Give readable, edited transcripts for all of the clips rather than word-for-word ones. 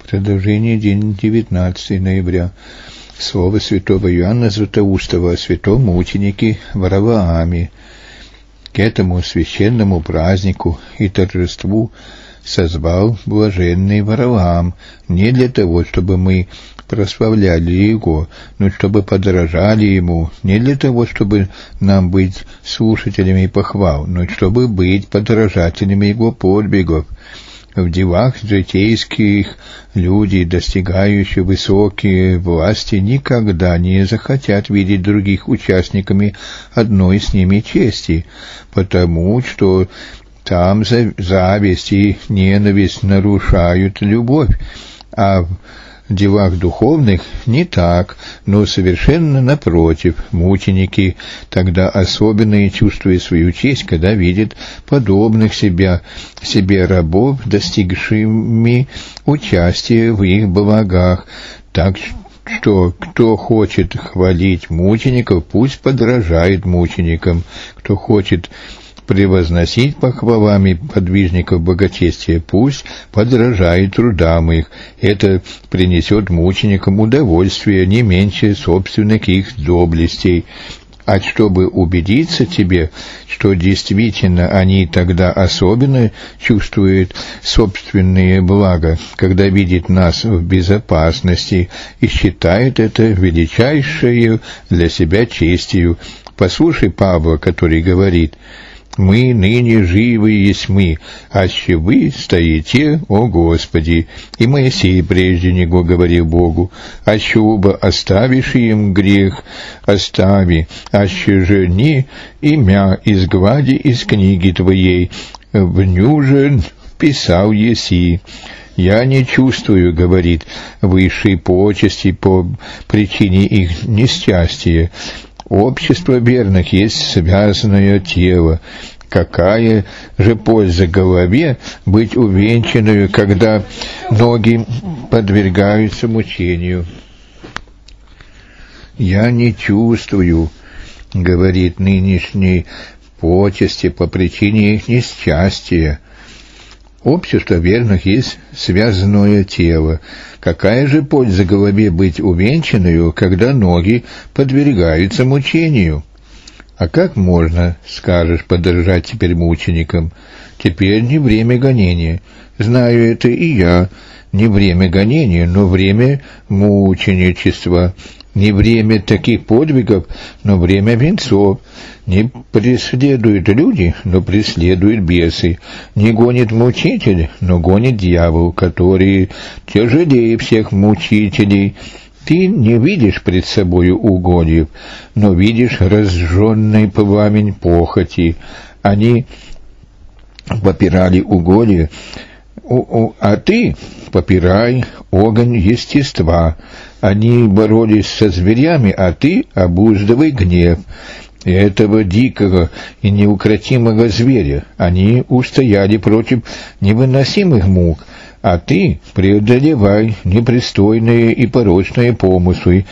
Продолжение, день 19 ноября. Слово святого Иоанна Златоустова о святом мученике Варавааме. К этому священному празднику и торжеству созвал блаженный Вараваам не для того, чтобы мы прославляли его, но чтобы подражали ему, не для того, чтобы нам быть слушателями похвал, но чтобы быть подражателями его подвигов. В делах житейских люди, достигающие высокие власти, никогда не захотят видеть других участниками одной с ними чести, потому что там зависть и ненависть нарушают любовь, а в делах духовных не так, но совершенно напротив. Мученики тогда особенно чувствуют свою честь, когда видят подобных себе рабов, достигшими участия в их благах. Так что кто хочет хвалить мучеников, пусть подражает мученикам. Кто хочет превозносить похвалами подвижников благочестия, пусть подражает трудам их. Это принесет мученикам удовольствие не меньше собственных их доблестей. А чтобы убедиться тебе, что действительно они тогда особенно чувствуют собственные блага, когда видят нас в безопасности и считают это величайшей для себя честью. Послушай Павла, который говорит: «Мы ныне живы есть мы, аще вы стоите, о Господи». И Моисей прежде него говорил Богу: «Аще оба оставишь им грех, остави, аще же не имя изглади из книги твоей, в ню же писал еси». «Я не чувствую, — говорит, — высшей почести по причине их несчастья. Общество верных есть связанное тело. Какая же польза голове быть увенчанную, когда ноги подвергаются мучению?» «Я не чувствую, — говорит, — нынешней почести по причине их несчастья. Общество верных есть связанное тело. Какая же польза голове быть увенчанную, когда ноги подвергаются мучению?» «А как можно, — скажешь, — подражать теперь мученикам? Теперь не время гонения. Знаю это и я. Не время гонения, но время мученичества. Не время таких подвигов, но время венцов. Не преследуют люди, но преследуют бесы. Не гонит мучитель, но гонит дьявол, который тяжелее всех мучителей. Ты не видишь пред собою угодьев, но видишь разжженный пламень похоти. Они попирали угодья, а ты попирай огонь естества. Они боролись со зверями, а ты обуздывай гнев этого дикого и неукротимого зверя. Они устояли против невыносимых мук, а ты преодолевай непристойные и порочные помыслы,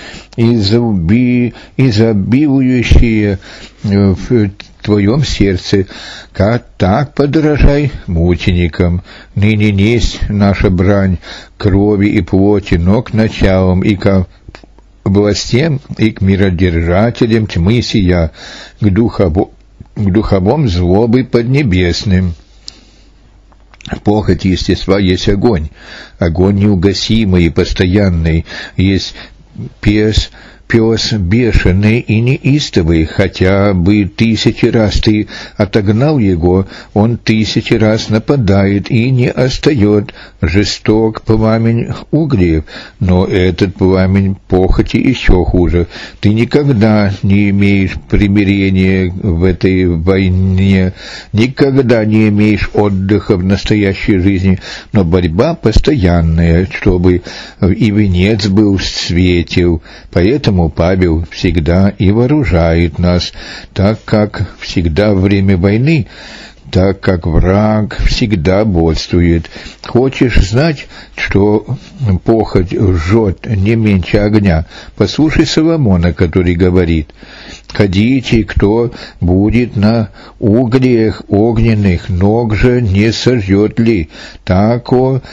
изобилующие в твоем сердце. Так подражай мученикам. Ныне несть наша брань крови и плоти, но к началам и к властям и к миродержателям тьмы сия, к духовым злобы поднебесным. Похоть естества есть огонь неугасимый и постоянный, есть пес бешеный и неистовый. Хотя бы 1000 раз ты отогнал его, он 1000 раз нападает и не остает. Жесток пламень углев, но этот пламень похоти еще хуже. Ты никогда не имеешь примирения в этой войне, никогда не имеешь отдыха в настоящей жизни, но борьба постоянная, чтобы и венец был светил. Поэтому Павел всегда и вооружает нас, так как всегда во время войны так как враг всегда бодствует. Хочешь знать, что похоть жжет не меньше огня? Послушай Соломона, который говорит: «Ходите, кто будет на углях огненных, ног же не сожжет ли? Тако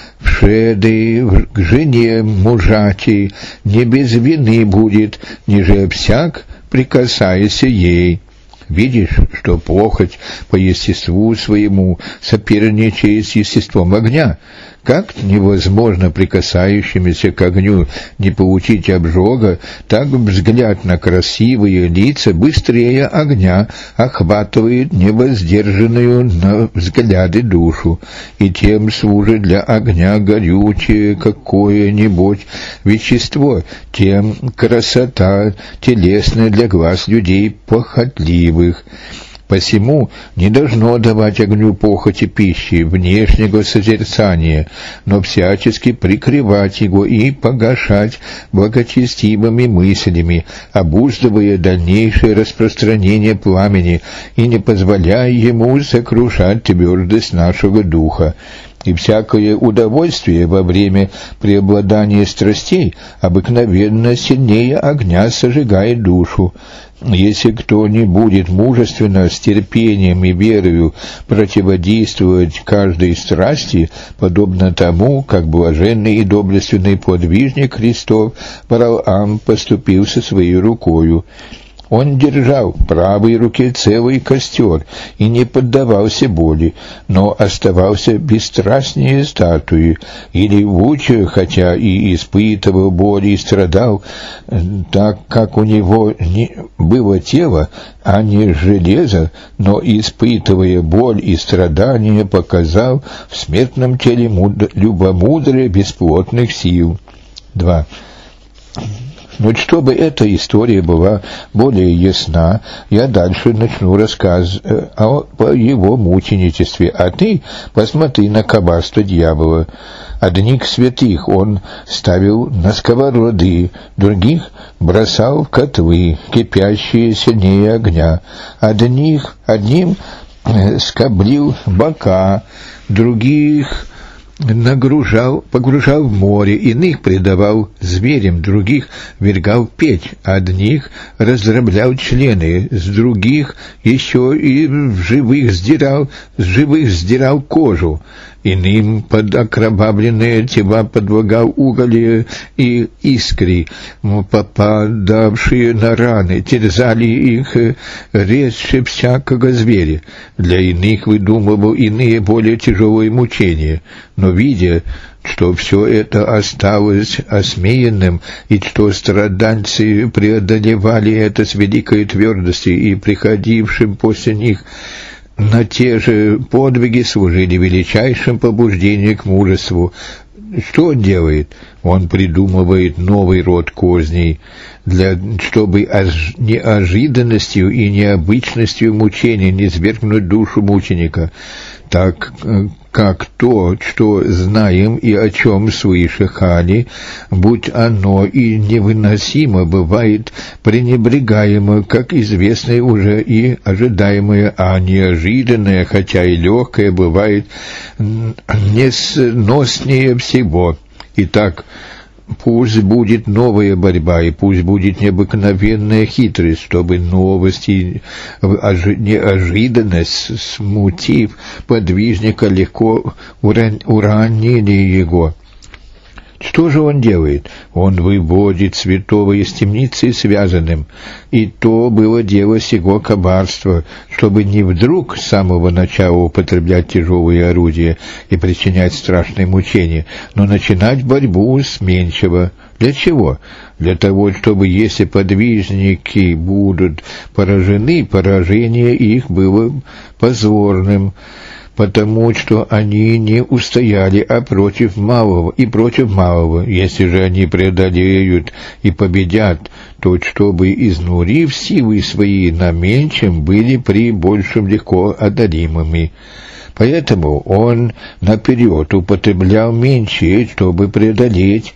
вшеды к жене мужати не без вины будет, ниже всяк прикасаясь ей». Видишь, что похоть по естеству своему соперничает с естеством огня. Как невозможно прикасающимися к огню не получить обжога, так взгляд на красивые лица быстрее огня охватывает невоздержанную на взгляды душу, и тем служит для огня горючее какое-нибудь вещество, тем красота телесная для глаз людей похотливых. Посему не должно давать огню похоти пищи, внешнего созерцания, но всячески прикрывать его и погашать благочестивыми мыслями, обуздывая дальнейшее распространение пламени и не позволяя ему сокрушать твердость нашего духа. И всякое удовольствие во время преобладания страстей обыкновенно сильнее огня сожигает душу. Если кто не будет мужественно, с терпением и верою противодействовать каждой страсти, подобно тому, как блаженный и доблестный подвижник Христов Варлаам поступил со своей рукою. Он держал в правой руке целый костер и не поддавался боли, но оставался бесстрастнее статуи, или лучше, хотя и испытывал боль и страдал, так как у него было тело, а не железо, но, испытывая боль и страдания, показал в смертном теле любомудрие бесплотных сил. 2. Но чтобы эта история была более ясна, я дальше начну рассказ о его мученичестве, а ты посмотри на коварство дьявола. Одних святых он ставил на сковороды, других бросал в котлы, кипящие сильнее огня, одним скоблил бока, других погружал в море, иных предавал зверям, других вергал в печь, одних раздроблял члены, с других еще и с живых сдирал кожу, иным под окровавленные тела подвергал уголья и искри, попадавшие на раны, терзали их резче всякого зверя. Для иных выдумывал иные более тяжелые мучения, но видя, что все это осталось осмеянным, и что страдальцы преодолевали это с великой твердостью, и приходившим после них на те же подвиги служили величайшим побуждением к мужеству. Что он делает? Он придумывает новый род козней, чтобы неожиданностью и необычностью мучения не свергнуть душу мученика, так как то, что знаем и о чем слышали, будь оно и невыносимо, бывает пренебрегаемо, как известное уже и ожидаемое, а неожиданное, хотя и легкое, бывает несноснее всего. Итак, пусть будет новая борьба, и пусть будет необыкновенная хитрость, чтобы новость и неожиданность, смутив подвижника, легко уронили его. Что же он делает? Он выводит святого из темницы связанным, и то было дело сего коварства, чтобы не вдруг с самого начала употреблять тяжелые орудия и причинять страшные мучения, но начинать борьбу с меньшего. Для чего? Для того, чтобы, если подвижники будут поражены, поражение их было позорным, потому что они не устояли, а против малого. Если же они преодолеют и победят, то чтобы, изнурив силы свои на меньшем, были при большем легко одолимыми. Поэтому он наперед употреблял меньшее, чтобы преодолеть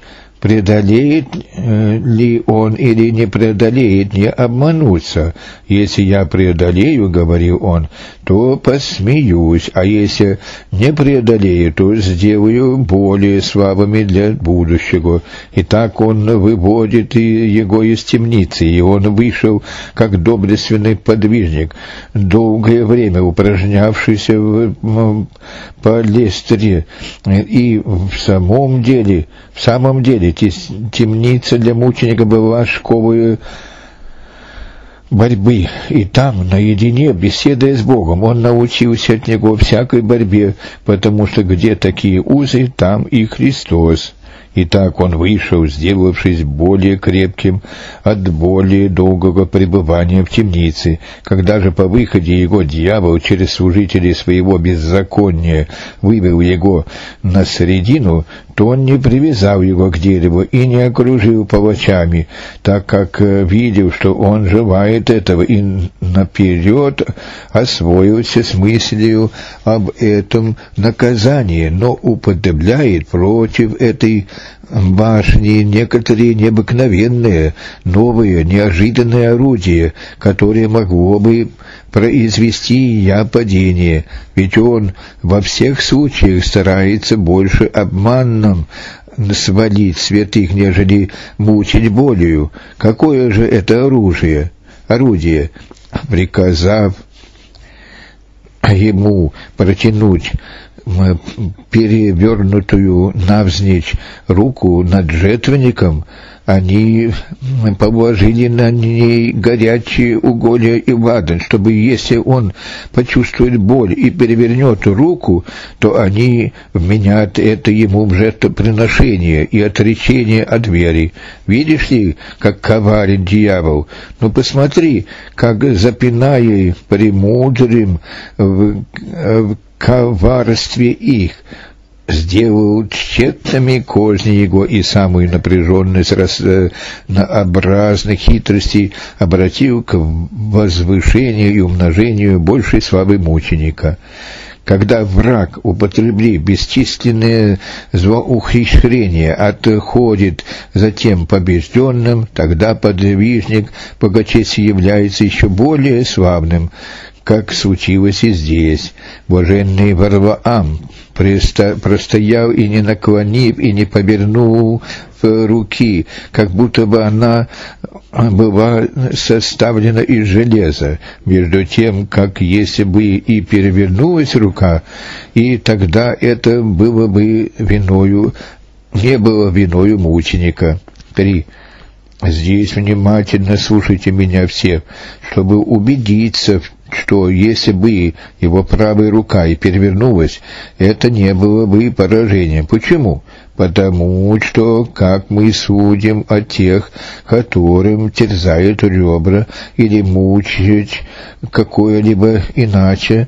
преодолеет ли он или не преодолеет, не обмануться. Если я преодолею, говорил он, то посмеюсь, а если не преодолею, то сделаю более слабыми для будущего. И так он выводит его из темницы, и он вышел как доблестный подвижник, долгое время упражнявшийся в палестре, и в самом деле темница для мученика была школой борьбы, и там, наедине, беседуя с Богом, он научился от Него всякой борьбе, потому что где такие узы, там и Христос. И так он вышел, сделавшись более крепким от более долгого пребывания в темнице. Когда же по выходе его дьявол через служителей своего беззакония вывел его на середину, то он не привязал его к дереву и не окружил палачами, так как видел, что он желает этого, и наперед освоился с мыслью об этом наказании, но употребляет против этой башни некоторые необыкновенные, новые, неожиданные орудия, которые могло бы произвести падение, ведь он во всех случаях старается больше обманом свалить святых, нежели мучить болью. Какое же это орудие? Приказав ему протянуть перевернутую навзничь руку над жертвенником, они положили на ней горячие уголья и ладан, чтобы, если он почувствует боль и перевернет руку, то они вменят это ему в жертвоприношение и отречение от веры. Видишь ли, как коварен дьявол? Ну, посмотри, как, запиная премудрым в коварстве их, сделал тщетными козни его, и самую напряженность разнообразных хитростей обратил к возвышению и умножению большей славы мученика. Когда враг, употребив бесчисленные злоухищрения, отходит затем побежденным, тогда подвижник богачестия является еще более славным, как случилось и здесь. Блаженный Варлаам простоял и не наклонив, и не повернул руки, как будто бы она была составлена из железа, между тем, как если бы и перевернулась рука, и тогда это было бы не было виною мученика. 3. Здесь внимательно слушайте меня все, чтобы убедиться, что если бы его правая рука и перевернулась, это не было бы поражением. Почему? Потому что, как мы судим о тех, которым терзают ребра или мучают какое-либо иначе,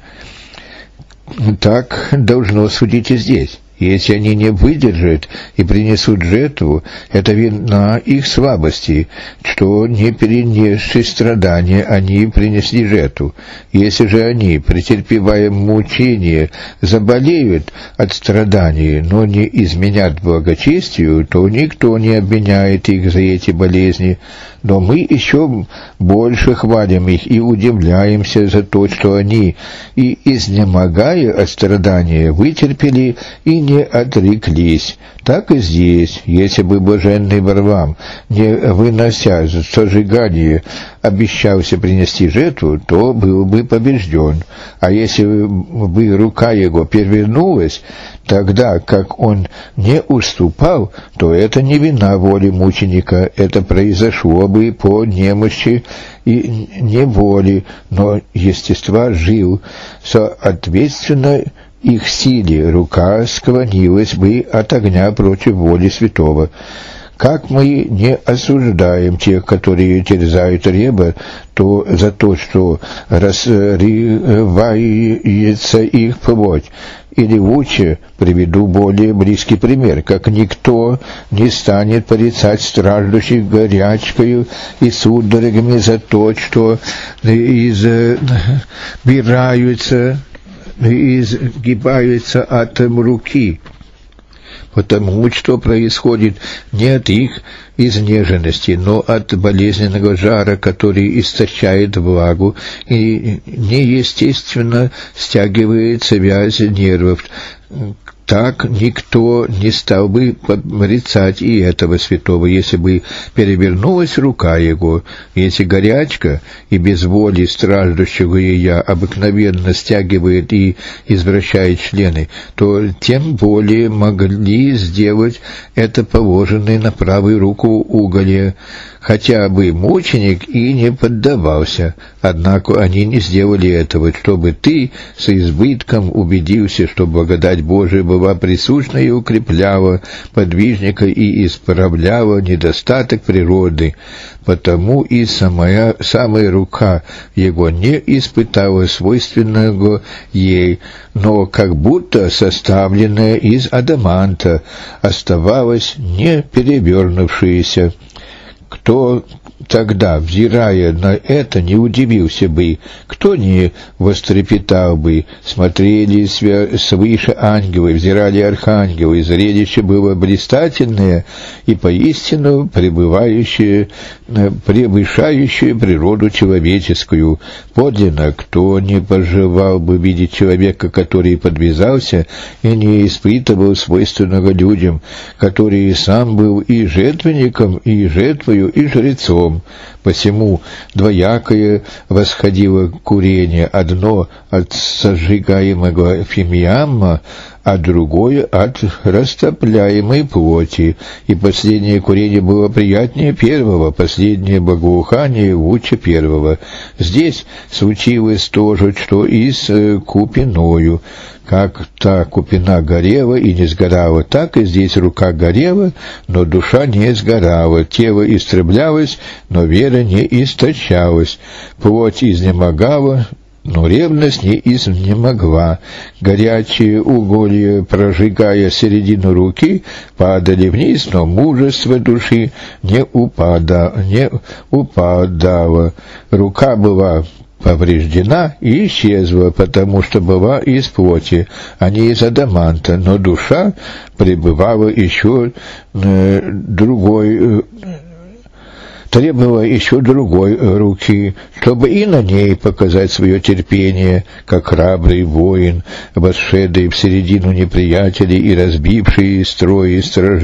так должно судить и здесь. Если они не выдержат и принесут жертву, это вина их слабости, что, не перенесши страдания, они принесли жертву. Если же они, претерпевая мучения, заболеют от страданий, но не изменят благочестию, то никто не обвиняет их за эти болезни. Но мы еще больше хвалим их и удивляемся за то, что они, и изнемогая от страдания, вытерпели и не отреклись. Так и здесь, если бы блаженный Варлаам, не вынося сожигание, обещался принести жертву, то был бы побежден. А если бы рука его перевернулась, тогда как он не уступал, то это не вина воли мученика, это произошло бы по немощи и неволе, но естества жил, соответственно их силе рука склонилась бы от огня против воли святого. Как мы не осуждаем тех, которые терзают ребра, то за то, что разрывается их плоть. Или лучше приведу более близкий пример, как никто не станет порицать страждущих горячкою и судорогами за то, что изгибаются от руки. потому что происходит не от их изнеженности, но от болезненного жара, который истощает влагу и неестественно стягивает связь нервов. Так никто не стал бы порицать и этого святого, если бы перевернулась рука его. Если горячка и без воли страждущего ее обыкновенно стягивает и извращает члены, то тем более могли сделать это положенное на правую руку уголье, хотя бы мученик и не поддавался. Однако они не сделали этого, чтобы ты с избытком убедился, что благодать Божия была присущна и укрепляла подвижника и исправляла недостаток природы. Потому и самая рука его не испытала свойственного ей, но как будто составленная из адаманта, оставалась не перевернувшаяся. Кто тогда, взирая на это, не удивился бы, кто не вострепетал бы? Смотрели свыше ангелы, взирали архангелы, и зрелище было блистательное и поистину превышающее природу человеческую. Подлинно, кто не пожелал бы видеть человека, который подвязался и не испытывал свойственного людям, который сам был и жертвенником, и жертвою, и жрецом. Посему двоякое восходило курение, одно от сожигаемого фимиама, а другое от растопляемой плоти, и последнее курение было приятнее первого, последнее благоухание лучше первого. Здесь случилось то же, что и с купиною. Как та купина горела и не сгорала, так и здесь рука горела, но душа не сгорала, тело истреблялось, но вера не истощалась, плоть изнемогала, но ревность не изнемогла. Горячие уголья, прожигая середину руки, падали вниз, но мужество души не упадало. Рука была повреждена и исчезла, потому что была из плоти, а не из адаманта, но душа пребывала требовала еще другой руки, чтобы и на ней показать свое терпение, как храбрый воин, вошедший в середину неприятелей и разбивший строй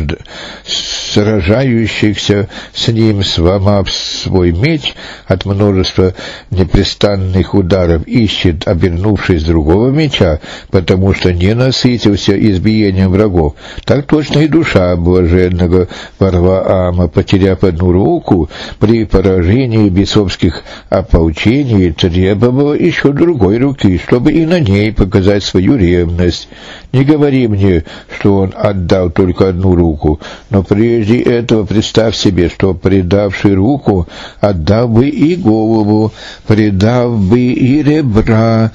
сражающихся с ним, сломав свой меч от множества непрестанных ударов, ищет, обернувшись другого меча, потому что не насытился избиением врагов. Так точно и душа блаженного Варлаама, потеряв одну руку, при поражении бесовских ополчений требовала еще другой руки, чтобы и на ней показать свою ревность. Не говори мне, что он отдал только одну руку, но прежде этого представь себе, что, предавший руку, отдал бы и голову, предав бы и ребра,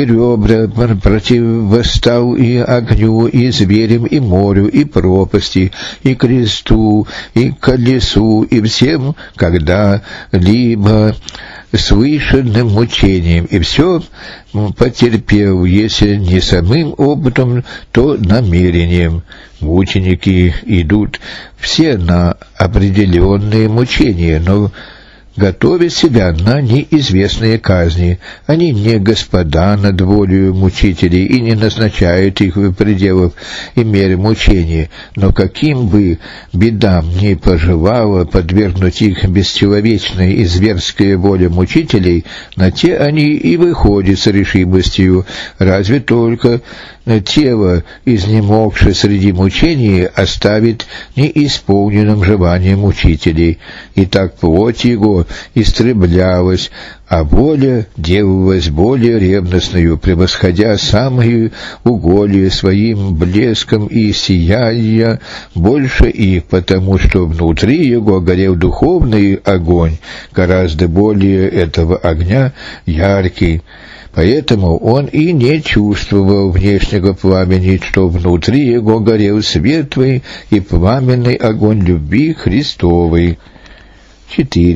противостал и огню, и зверям, и морю, и пропасти, и кресту, и колесу, и всем, когда-либо слышанным мучением, и все потерпел, если не самым опытом, то намерением. Мученики идут все на определенные мучения, но готовят себя на неизвестные казни. Они не господа над волею мучителей и не назначают их в пределах и мере мучения, но каким бы бедам ни пожелала подвергнуть их бесчеловечная и зверская воля мучителей, на те они и выходят с решимостью, разве только тело, изнемогшее среди мучений, оставит неисполненным желанием мучителей. И так плоть его истреблялась, а воля делалась более ревностною, превосходя самые уголья своим блеском и сияя больше их, потому что внутри его горел духовный огонь, гораздо более этого огня яркий. Поэтому он и не чувствовал внешнего пламени, что внутри его горел светлый и пламенный огонь любви Христовой. 4.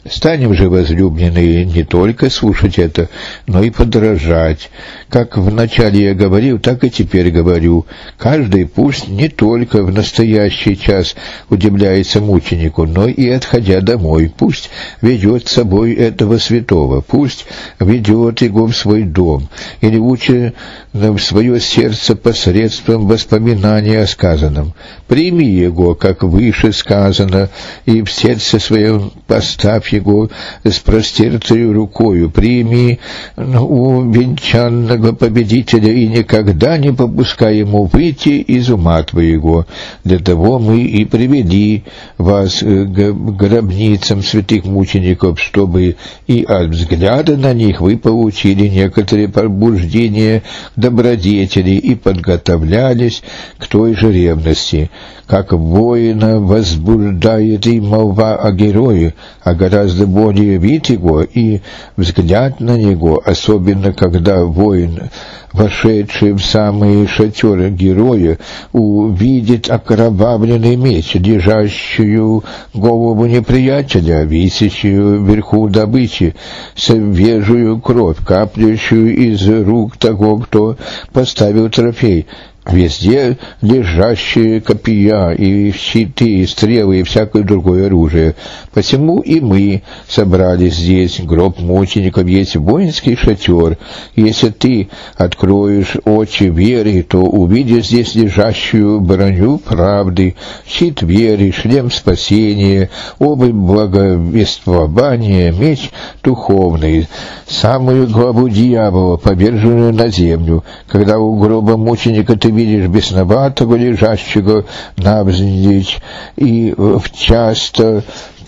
Станем же, возлюбленные, не только слушать это, но и подражать. Как вначале я говорил, так и теперь говорю. Каждый пусть не только в настоящий час удивляется мученику, но и, отходя домой, пусть ведет с собой этого святого, пусть ведет его в свой дом, или лучше в свое сердце посредством воспоминания о сказанном. Прими его, как выше сказано, и в сердце своем поставь его с простертою рукою. Прими у венчанного победителя и никогда не попускай ему выйти из ума твоего. Для того мы и привели вас к гробницам святых мучеников, чтобы и от взгляда на них вы получили некоторые пробуждения к добродетели и подготовлялись к той же ревности. Как воина возбуждает и молва о герое, а гораздо более вид его и взгляд на него, особенно когда воин, вошедший в самый шатер героя, увидит окровавленный меч, лежащую голову неприятеля, висящую вверху добычи, свежую кровь, каплящую из рук того, кто поставил трофей. Везде лежащие копья и щиты, и стрелы, и всякое другое оружие. Посему и мы собрали здесь. Гроб мучеников есть воинский шатер. Если ты откроешь очи веры, то увидишь здесь лежащую броню правды, щит веры, шлем спасения, обувь благовествования, меч духовный, самую главу дьявола, поверженную на землю. Когда у гроба мученика ты видишь бесноватого, лежащего навзничь, и часто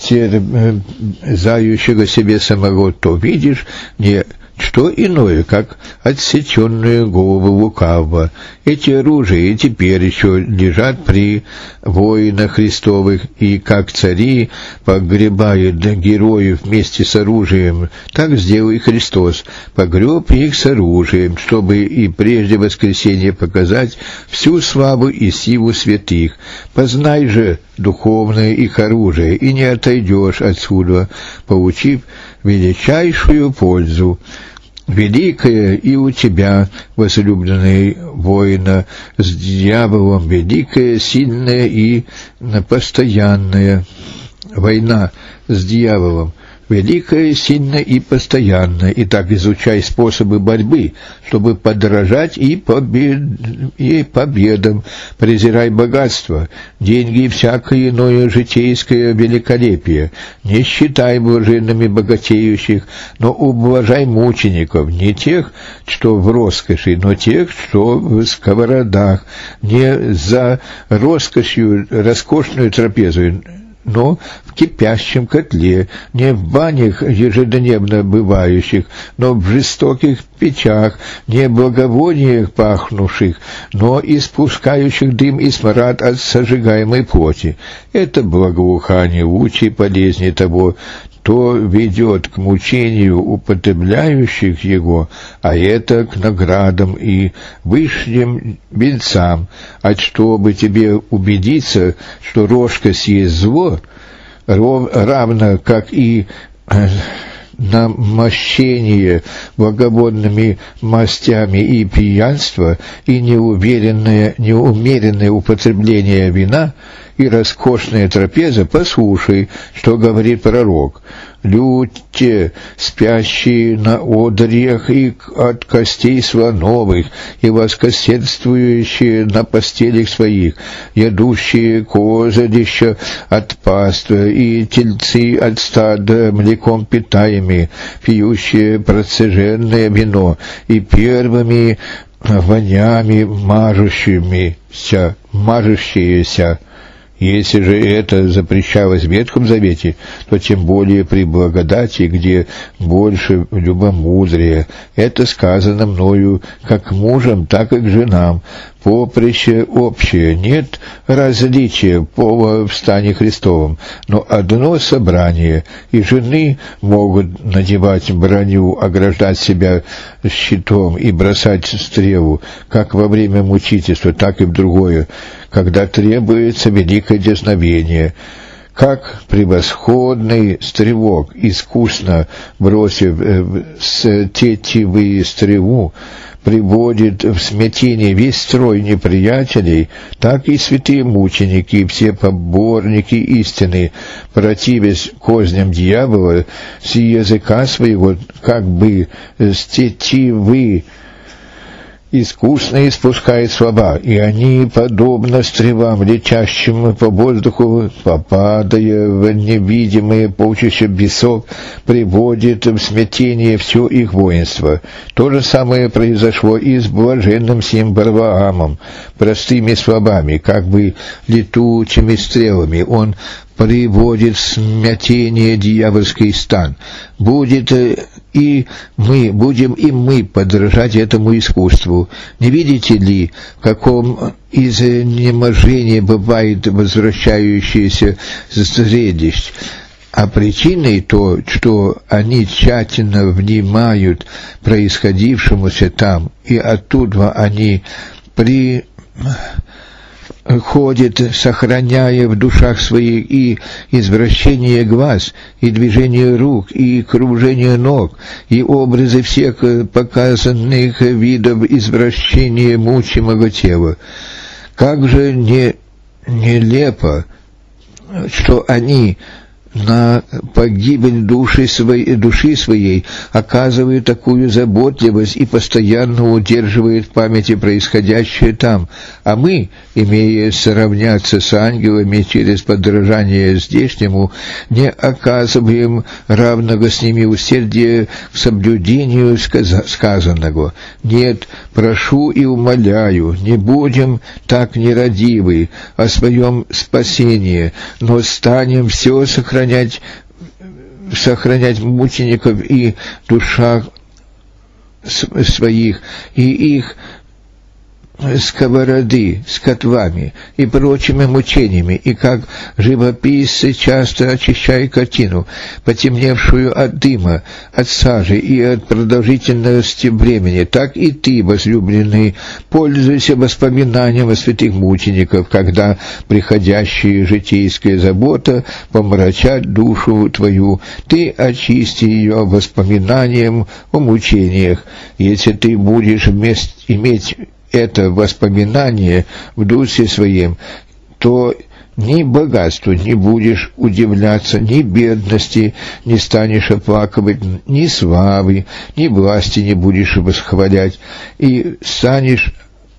терзающего себе самого, то видишь не что иное, как отсеченную голову лукавого. Эти оружия и теперь еще лежат при воинах Христовых, и как цари погребают героев вместе с оружием, так сделал и Христос, погреб их с оружием, чтобы и прежде воскресения показать всю славу и силу святых. Познай же духовное их оружие, и не отойдешь отсюда, получив величайшую пользу. Великая и у тебя, возлюбленный воина, с дьяволом, великая, сильная и постоянная война с дьяволом. Великая, сильная и постоянная. Итак, изучай способы борьбы, чтобы подражать и победам. Презирай богатство, деньги и всякое иное житейское великолепие. Не считай блаженными богатеющих, но ублажай мучеников, не тех, что в роскоши, но тех, что в сковородах, не за роскошью роскошную трапезу, но в кипящем котле, не в банях ежедневно бывающих, но в жестоких печах, не благовониях пахнувших, но испускающих дым и смрад от сожигаемой плоти. Это благоухание лучше и полезнее того, то ведет к мучению употребляющих его, а это к наградам и высшим венцам. А чтобы тебе убедиться, что роскошь есть зло, равно как и намощение благовонными мастями и пьянство, и неумеренное употребление вина, и роскошная трапеза, послушай, что говорит пророк. Люди, спящие на одриях и от костей слоновых, и воскосельствующие на постелях своих, ядущие козадища от паства, и тельцы от стада млеком питаемые, пьющие процеженное вино, и первыми вонями мажущиеся. Если же это запрещалось в Ветхом Завете, то тем более при благодати, где больше любомудрия. Это сказано мною как мужам, так и к женам. Поприще общее, нет различия пола в стане Христовом, но одно собрание, и жены могут надевать броню, ограждать себя щитом и бросать стрелу, как во время мучительства, так и в другое, когда требуется великое дерзновение. как превосходный стрелок, искусно бросив с тетивы стрелу, приводит в смятение весь строй неприятелей, так и святые мученики, все поборники истины, противясь козням дьявола, с языка своего, как бы с тетивы искусно испускает слова, и они, подобно стрелам, летящим по воздуху, попадая в невидимые полчища бесов, приводит в смятение все их воинство. То же самое произошло и с блаженным сим Вараваамом. Простыми словами, как бы летучими стрелами, он приводит в смятение дьявольский стан. Будем и мы подражать этому искусству. Не видите ли, в каком изнеможении бывает возвращающееся зрелище? А причиной то, что они тщательно внимают происходившемуся там, и оттуда они ходит, сохраняя в душах своих и извращение глаз, и движение рук, и кружение ног, и образы всех показанных видов извращения мучимого тела. Как же нелепо, что они на погибель души своей оказывают такую заботливость и постоянно удерживают в памяти происходящее там, а мы, имея сравняться с ангелами через подражание здешнему, не оказываем равного с ними усердия к соблюдению сказанного. Нет, прошу и умоляю, не будем так нерадивы о своем спасении, но станем все сохранять мучеников и душах своих, и их сковороды с котлами и прочими мучениями, и как живописцы часто очищают картину, потемневшую от дыма, от сажи и от продолжительности времени, так и ты, возлюбленный, пользуйся воспоминанием о святых мучеников, когда приходящая житейская забота помрачат душу твою, ты очисти ее воспоминанием о мучениях. Если ты будешь иметь это воспоминание в духе своем, то ни богатству не будешь удивляться, ни бедности не станешь оплакивать, ни славы, ни власти не будешь восхвалять, и станешь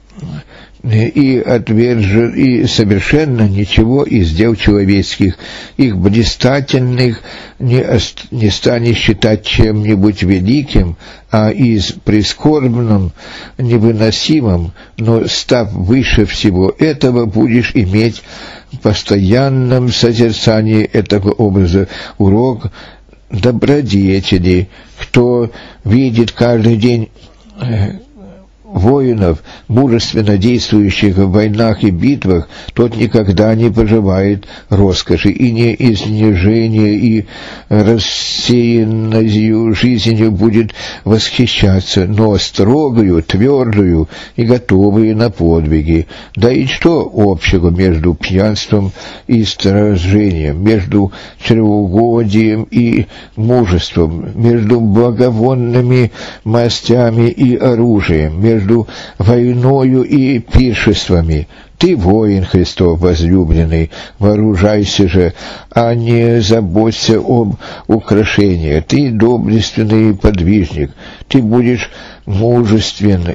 и отвержен, и совершенно ничего из дел человеческих, их блистательных, не станешь считать чем-нибудь великим, а из прискорбным, невыносимым, но став выше всего этого, будешь иметь в постоянном созерцании этого образа урок добродетели. Кто видит каждый день воинов, мужественно действующих в войнах и битвах, тот никогда не поживает роскоши и не изнежения, и рассеянною жизнью будет восхищаться, но строгою, твердою и готовую на подвиги. Да и что общего между пьянством и сражением, между чревоугодием и мужеством, между благовонными мастями и оружием, между войною и пиршествами? Ты воин Христов возлюбленный, вооружайся же, а не заботься об украшениях. Ты доблестный подвижник, ты будешь мужествен,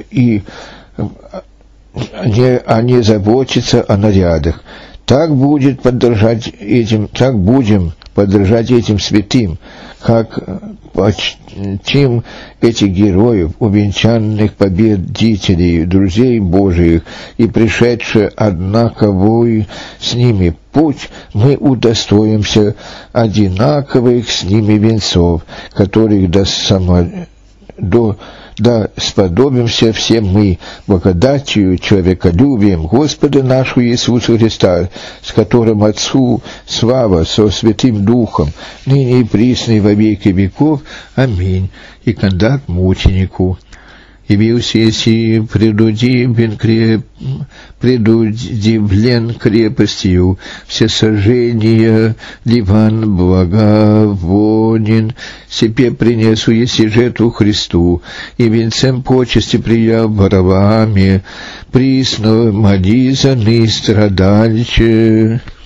а не заботиться о нарядах. Так будем подражать этим святым, как почтим этих героев, увенчанных победителей, друзей Божиих, и пришедшие однаковый с ними путь, мы удостоимся одинаковых с ними венцов, которых да сподобимся все мы благодатью, человеколюбием Господа нашего Иисуса Христа, с которым Отцу слава со Святым Духом, ныне и присно и во веки веков. Аминь. И кондак мученику. Явился еси предудивлен крепостью, все сожжения диван благовонен, себе принесу еси жертву Христу, и венцем почести прия Вараваме, присно молизаны страдальче.